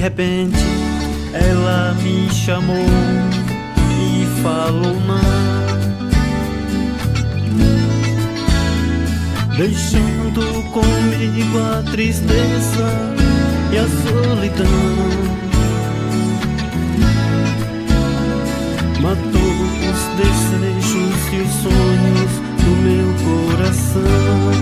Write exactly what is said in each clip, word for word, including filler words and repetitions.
repente ela me chamou e falou não, deixando comigo a tristeza e a solidão. Matou os desejos e os sonhos do meu coração,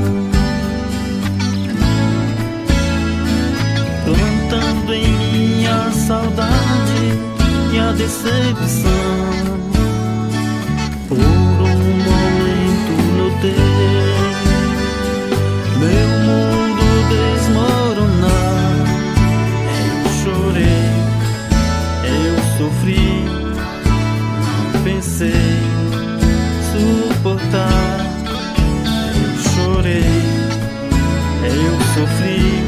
plantando em mim a saudade e a decepção. Por um momento notei meu mundo desmoronar. Eu chorei, eu sofri, não pensei suportar. Eu chorei, eu sofri,